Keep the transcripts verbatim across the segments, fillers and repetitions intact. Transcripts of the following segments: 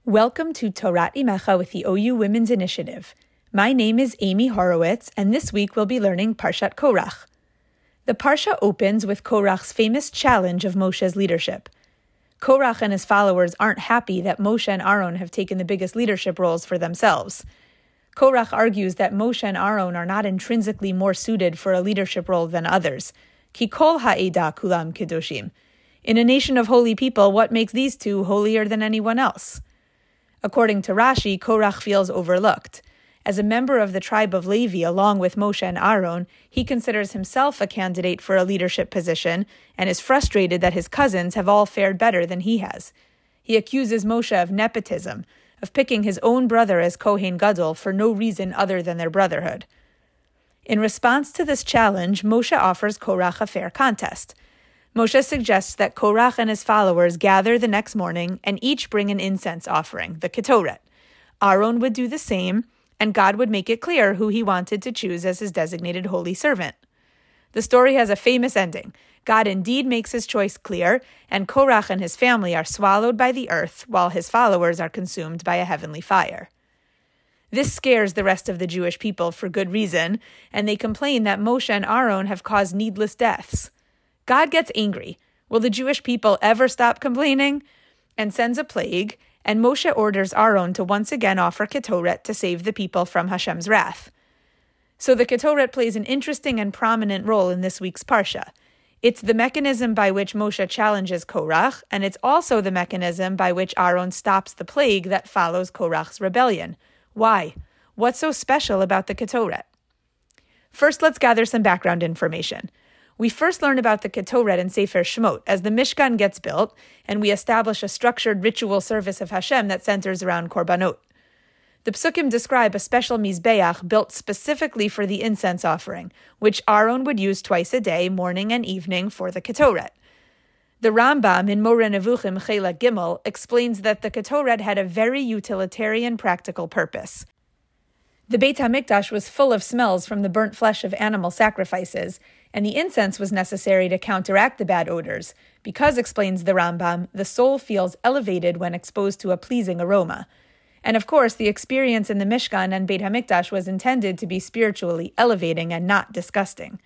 Welcome to Torat Imecha with the O U Women's Initiative. My name is Amy Horowitz, and this week we'll be learning Parshat Korach. The Parsha opens with Korach's famous challenge of Moshe's leadership. Korach and his followers aren't happy that Moshe and Aaron have taken the biggest leadership roles for themselves. Korach argues that Moshe and Aaron are not intrinsically more suited for a leadership role than others. Ki kol ha'eda kulam kedoshim. In a nation of holy people, what makes these two holier than anyone else? According to Rashi, Korach feels overlooked. As a member of the tribe of Levi, along with Moshe and Aaron, he considers himself a candidate for a leadership position and is frustrated that his cousins have all fared better than he has. He accuses Moshe of nepotism, of picking his own brother as Kohen Gadol for no reason other than their brotherhood. In response to this challenge, Moshe offers Korach a fair contest. Moshe suggests that Korach and his followers gather the next morning and each bring an incense offering, the Ketoret. Aaron would do the same, and God would make it clear who he wanted to choose as his designated holy servant. The story has a famous ending. God indeed makes his choice clear, and Korach and his family are swallowed by the earth, while his followers are consumed by a heavenly fire. This scares the rest of the Jewish people for good reason, and they complain that Moshe and Aaron have caused needless deaths. God gets angry. Will the Jewish people ever stop complaining? And sends a plague, and Moshe orders Aaron to once again offer Ketoret to save the people from Hashem's wrath. So the Ketoret plays an interesting and prominent role in this week's Parsha. It's the mechanism by which Moshe challenges Korach, and it's also the mechanism by which Aaron stops the plague that follows Korach's rebellion. Why? What's so special about the Ketoret? First, let's gather some background information. We first learn about the Ketoret in Sefer Shemot as the Mishkan gets built, and we establish a structured ritual service of Hashem that centers around Korbanot. The Psukim describe a special Mizbeach built specifically for the incense offering, which Aaron would use twice a day, morning and evening, for the Ketoret. The Rambam in Moreh Nevuchim Chelek Gimel explains that the Ketoret had a very utilitarian practical purpose. The Beit HaMikdash was full of smells from the burnt flesh of animal sacrifices, and the incense was necessary to counteract the bad odors, because, explains the Rambam, the soul feels elevated when exposed to a pleasing aroma. And of course, the experience in the Mishkan and Beit HaMikdash was intended to be spiritually elevating and not disgusting.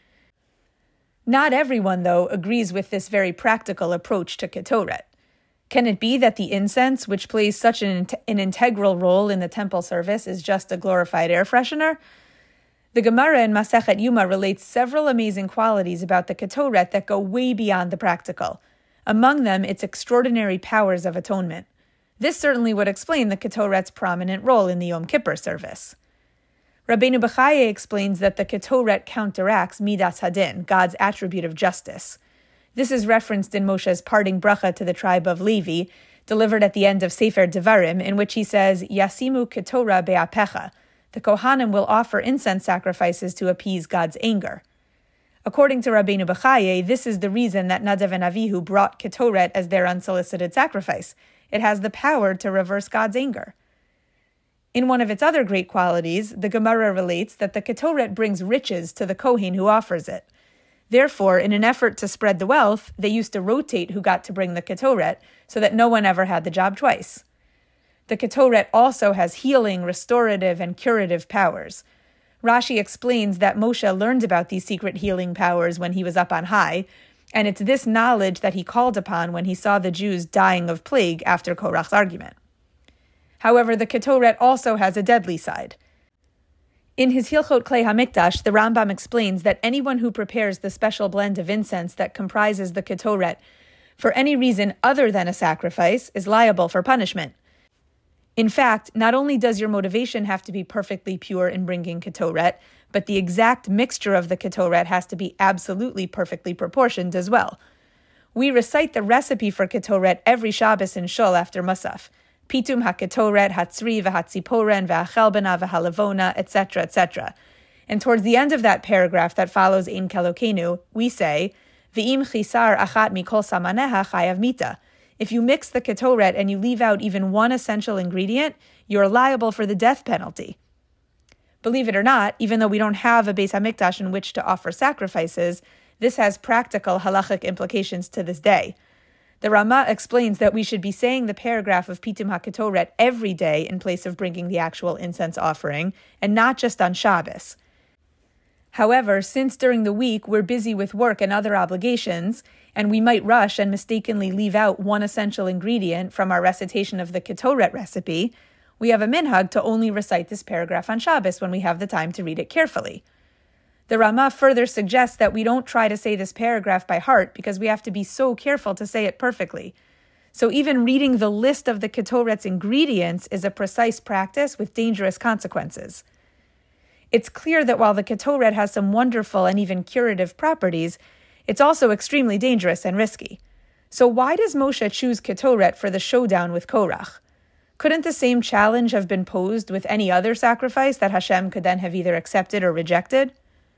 Not everyone, though, agrees with this very practical approach to Ketoret. Can it be that the incense, which plays such an, an integral role in the temple service, is just a glorified air freshener? The Gemara in Masechet Yuma relates several amazing qualities about the Ketoret that go way beyond the practical. Among them, its extraordinary powers of atonement. This certainly would explain the Ketoret's prominent role in the Yom Kippur service. Rabbeinu Bechaye explains that the Ketoret counteracts Midas Hadin, God's attribute of justice. This is referenced in Moshe's parting bracha to the tribe of Levi, delivered at the end of Sefer Devarim, in which he says, Yasimu Ketorah be'apecha. The Kohanim will offer incense sacrifices to appease God's anger. According to Rabbeinu Bechaye, this is the reason that Nadav and Avihu brought Ketoret as their unsolicited sacrifice. It has the power to reverse God's anger. In one of its other great qualities, the Gemara relates that the Ketoret brings riches to the Kohen who offers it. Therefore, in an effort to spread the wealth, they used to rotate who got to bring the Ketoret so that no one ever had the job twice. The Ketoret also has healing, restorative, and curative powers. Rashi explains that Moshe learned about these secret healing powers when he was up on high, and it's this knowledge that he called upon when he saw the Jews dying of plague after Korach's argument. However, the Ketoret also has a deadly side. In his Hilchot Klei HaMikdash, the Rambam explains that anyone who prepares the special blend of incense that comprises the Ketoret for any reason other than a sacrifice is liable for punishment. In fact, not only does your motivation have to be perfectly pure in bringing Ketoret, but the exact mixture of the Ketoret has to be absolutely perfectly proportioned as well. We recite the recipe for Ketoret every Shabbos in Shul after Musaf. Pitum ha-Ketoret, hatzri, v'hatziporen, v'achelbena, v'halavona, et cetera, et cetera. And towards the end of that paragraph that follows Ein Kelokenu, we say, V'im chisar achat mikol samaneha chayav mita. If you mix the Ketoret and you leave out even one essential ingredient, you're liable for the death penalty. Believe it or not, even though we don't have a Beis HaMikdash in which to offer sacrifices, this has practical halachic implications to this day. The Rama explains that we should be saying the paragraph of Pitum HaKetoret every day in place of bringing the actual incense offering, and not just on Shabbos. However, since during the week we're busy with work and other obligations, and we might rush and mistakenly leave out one essential ingredient from our recitation of the Ketoret recipe, we have a minhag to only recite this paragraph on Shabbos when we have the time to read it carefully. The Rama further suggests that we don't try to say this paragraph by heart because we have to be so careful to say it perfectly. So even reading the list of the Ketoret's ingredients is a precise practice with dangerous consequences. It's clear that while the Ketoret has some wonderful and even curative properties, it's also extremely dangerous and risky. So why does Moshe choose Ketoret for the showdown with Korach? Couldn't the same challenge have been posed with any other sacrifice that Hashem could then have either accepted or rejected?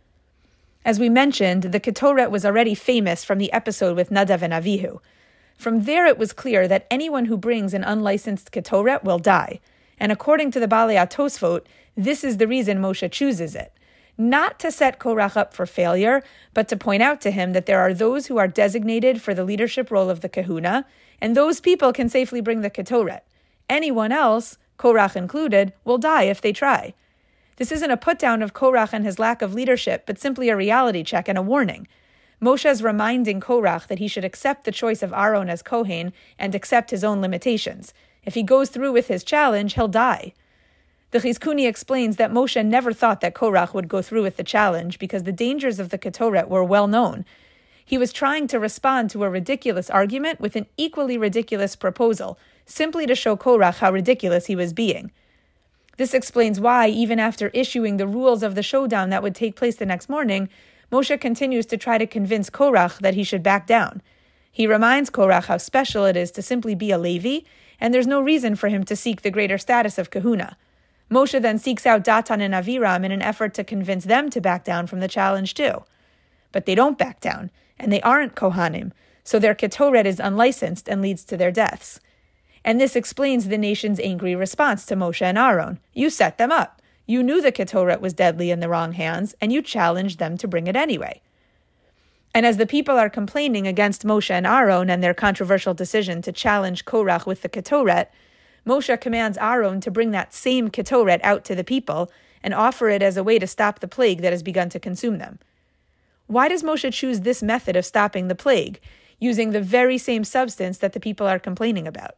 As we mentioned, the Ketoret was already famous from the episode with Nadav and Avihu. From there it was clear that anyone who brings an unlicensed Ketoret will die. And according to the Balei HaTosfot, this is the reason Moshe chooses it. Not to set Korach up for failure, but to point out to him that there are those who are designated for the leadership role of the kahuna, and those people can safely bring the Ketoret. Anyone else, Korach included, will die if they try. This isn't a put-down of Korach and his lack of leadership, but simply a reality check and a warning. Moshe is reminding Korach that he should accept the choice of Aaron as Kohen and accept his own limitations. If he goes through with his challenge, he'll die. The Chizkuni explains that Moshe never thought that Korach would go through with the challenge because the dangers of the Ketoret were well known. He was trying to respond to a ridiculous argument with an equally ridiculous proposal, simply to show Korach how ridiculous he was being. This explains why, even after issuing the rules of the showdown that would take place the next morning, Moshe continues to try to convince Korach that he should back down. He reminds Korach how special it is to simply be a Levi, and there's no reason for him to seek the greater status of kahuna. Moshe then seeks out Datan and Aviram in an effort to convince them to back down from the challenge too. But they don't back down, and they aren't Kohanim, so their Ketoret is unlicensed and leads to their deaths. And this explains the nation's angry response to Moshe and Aaron. You set them up. You knew the Ketoret was deadly in the wrong hands, and you challenged them to bring it anyway. And as the people are complaining against Moshe and Aaron and their controversial decision to challenge Korach with the Ketoret, Moshe commands Aaron to bring that same Ketoret out to the people and offer it as a way to stop the plague that has begun to consume them. Why does Moshe choose this method of stopping the plague, using the very same substance that the people are complaining about?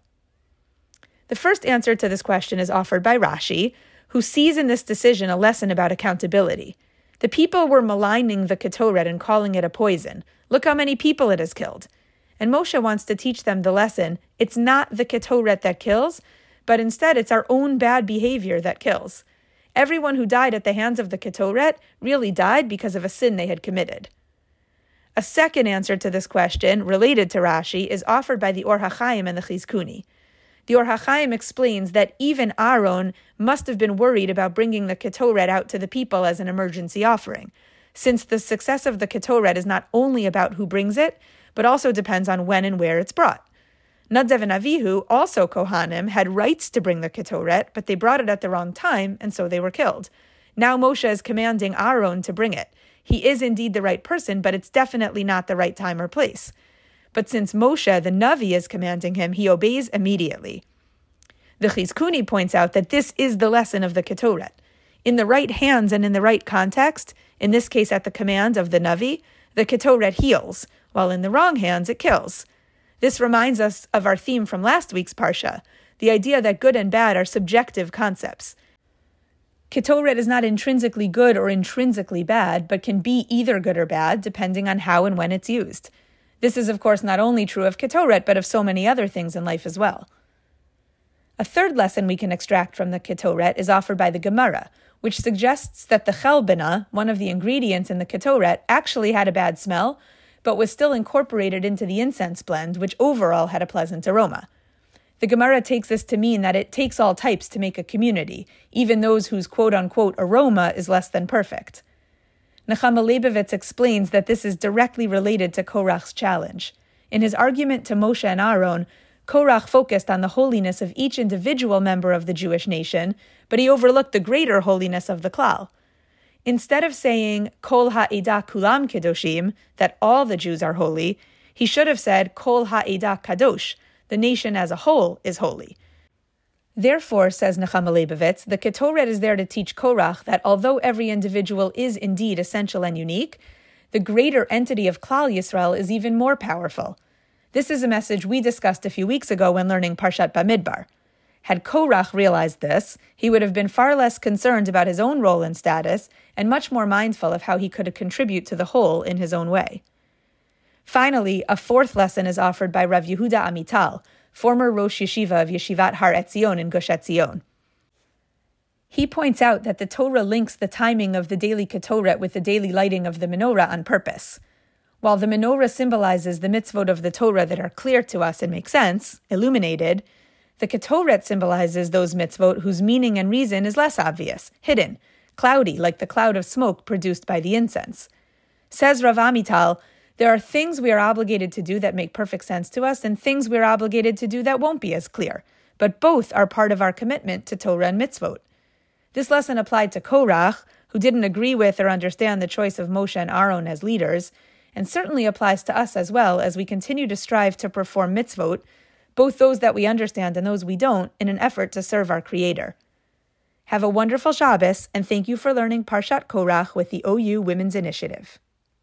The first answer to this question is offered by Rashi, who sees in this decision a lesson about accountability. The people were maligning the Ketoret and calling it a poison. Look how many people it has killed. And Moshe wants to teach them the lesson, it's not the Ketoret that kills, but instead it's our own bad behavior that kills. Everyone who died at the hands of the Ketoret really died because of a sin they had committed. A second answer to this question, related to Rashi, is offered by the Or HaChaim and the Chizkuni. The Or HaChaim explains that even Aaron must have been worried about bringing the Ketoret out to the people as an emergency offering, since the success of the Ketoret is not only about who brings it, but also depends on when and where it's brought. Nadav and Avihu, also Kohanim, had rights to bring the Ketoret, but they brought it at the wrong time, and so they were killed. Now Moshe is commanding Aaron to bring it. He is indeed the right person, but it's definitely not the right time or place. But since Moshe, the Navi, is commanding him, he obeys immediately. The Chizkuni points out that this is the lesson of the Ketoret. In the right hands and in the right context, in this case at the command of the Navi, the Ketoret heals, while in the wrong hands it kills. This reminds us of our theme from last week's Parsha, the idea that good and bad are subjective concepts. Ketoret is not intrinsically good or intrinsically bad, but can be either good or bad, depending on how and when it's used. This is, of course, not only true of Ketoret, but of so many other things in life as well. A third lesson we can extract from the Ketoret is offered by the Gemara, which suggests that the chelbina, one of the ingredients in the Ketoret, actually had a bad smell, but was still incorporated into the incense blend, which overall had a pleasant aroma. The Gemara takes this to mean that it takes all types to make a community, even those whose quote-unquote aroma is less than perfect. Nechama Leibovitz explains that this is directly related to Korach's challenge. In his argument to Moshe and Aaron, Korach focused on the holiness of each individual member of the Jewish nation, but he overlooked the greater holiness of the klal. Instead of saying, Kol ha'edah kulam kedoshim, that all the Jews are holy, He should have said, Kol ha'eda kadosh, the nation as a whole is holy. Therefore, says Nechama Leibovitz, the Ketoret is there to teach Korach that although every individual is indeed essential and unique, the greater entity of Klal Yisrael is even more powerful. This is a message we discussed a few weeks ago when learning Parshat Bamidbar. Had Korach realized this, he would have been far less concerned about his own role and status, and much more mindful of how he could contribute to the whole in his own way. Finally, a fourth lesson is offered by Rav Yehuda Amital, former Rosh Yeshiva of Yeshivat Har Etzion in Gush Etzion. He points out that the Torah links the timing of the daily Ketoret with the daily lighting of the menorah on purpose. While the menorah symbolizes the mitzvot of the Torah that are clear to us and make sense, illuminated, the Ketoret symbolizes those mitzvot whose meaning and reason is less obvious, hidden, cloudy, like the cloud of smoke produced by the incense. Says Rav Amital, there are things we are obligated to do that make perfect sense to us and things we are obligated to do that won't be as clear, but both are part of our commitment to Torah and mitzvot. This lesson applied to Korach, who didn't agree with or understand the choice of Moshe and Aaron as leaders, and certainly applies to us as well as we continue to strive to perform mitzvot, both those that we understand and those we don't, in an effort to serve our Creator. Have a wonderful Shabbos, and thank you for learning Parshat Korach with the O U Women's Initiative.